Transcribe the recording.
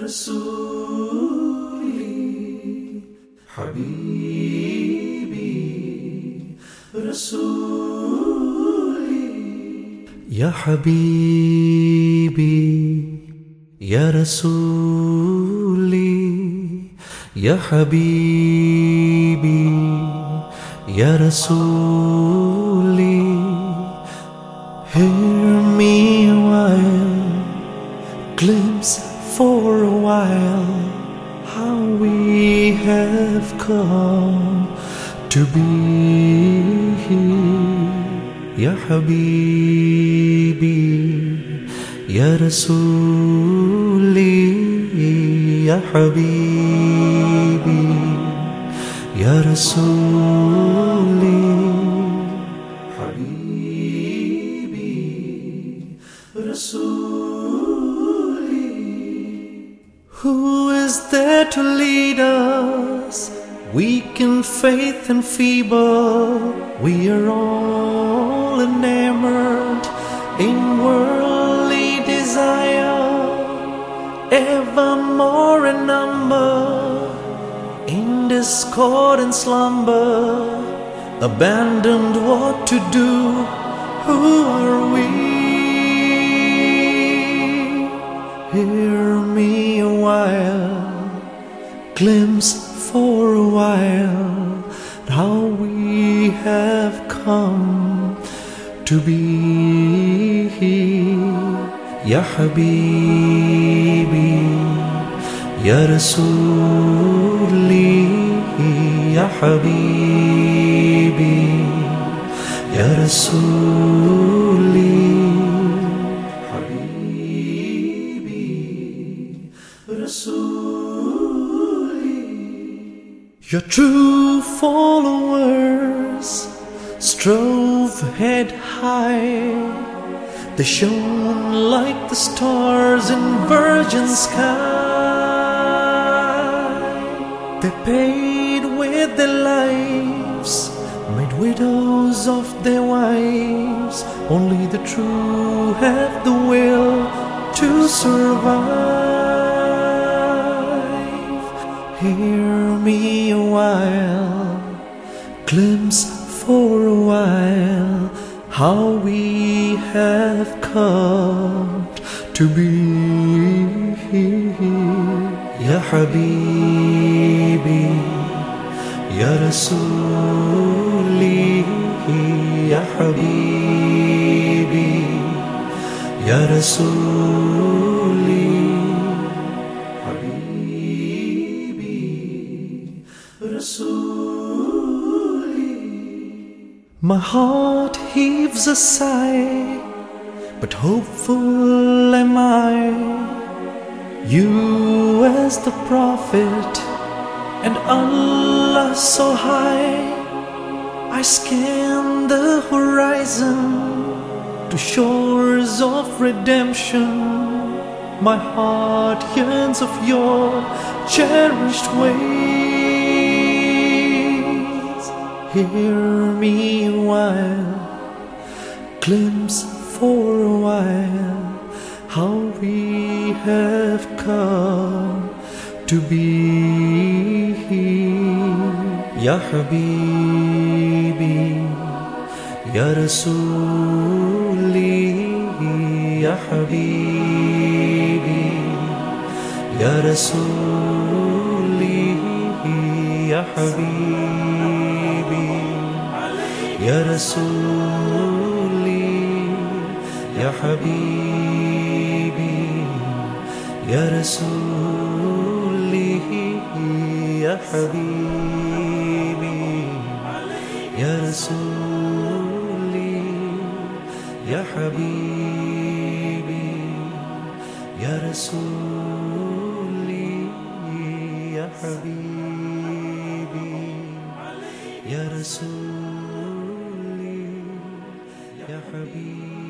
رسولي حبيبي رسولي يا حبيبي يا رسولي يا حبيبي يا رسولي Hear me a while, glimpse for a while how we have come to be here. Ya Habibi, Ya Rasuli, Ya Habibi, Ya Rasuli. Who is there to lead us? Weak in faith and feeble, we are all enamored in worldly desire, ever more in number, in discord and slumber, abandoned what to do. Who are we? Hear me a while, glimpse for a while how we have come to be here. Ya Habibi, Ya Rasuli, Ya Habibi, Ya Rasuli. Your true followers strove head high. They shone like the stars in virgin sky. They paid with their lives, made widows of their wives. Only the true have the will to survive. Hear me a while, glimpse for a while how we have come to be here. Ya Habibi, Ya Rasuli, Ya Habibi, Ya Rasuli. My heart heaves a sigh, but hopeful am I. You as the prophet and Allah so high. I scan the horizon to shores of redemption. My heart yearns of your cherished ways. Hear me a while, glimpse for a while how we have come to be here. Ya Habibi, Ya Rasuli, Ya Habibi, Ya Rasuli, Ya Habibi, Ya Rasuli, Ya Habibi, Ya Rasuli, Ya Habibi, Ya Rasuli, Ya Habibi, Ya Rasuli, Ya Habibi, Ya Rasuli, Ya Habibi.